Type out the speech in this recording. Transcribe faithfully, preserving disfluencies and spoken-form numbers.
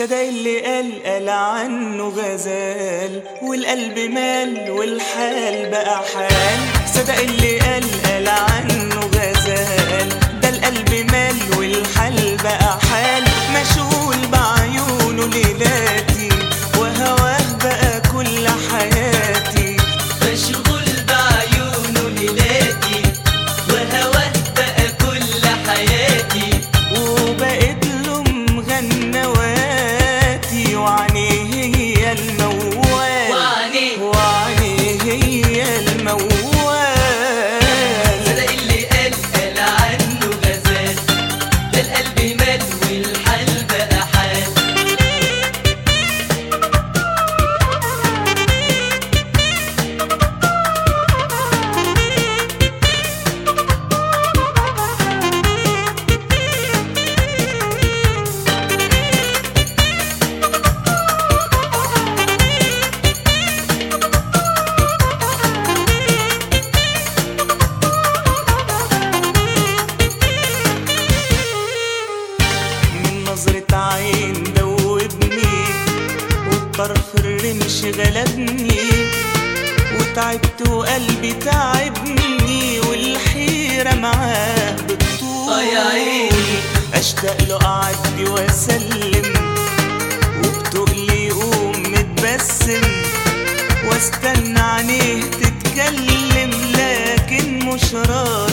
صدق اللي قال قال عنه غزال، والقلب مال والحال بقى حال. صدق اللي قال قال عنه غزال، ده القلب مال والحال بقى حال. مشغول بعيونه ليلاتي وهواه بقى كل حياتي. مشغول بعيونه ليلاتي وهواه بقى كل حياتي. وبقيت له مغنواتي وعينيه هي الموال، وعينيه وعينيه هي الموال. صدق اللي قال قال عنه غزال، ده القلب مال والحال بقى حال. نظرة عين دوبني والطرف الرمش غلبني، وتعبت وقلبي تعبني والحيرة معاه بتطول. آه يا عيني أشتاق له أعدي وأسلم وبتقلي يقوم متبسم، واستنى عينيه تتكلم لكن مش راضي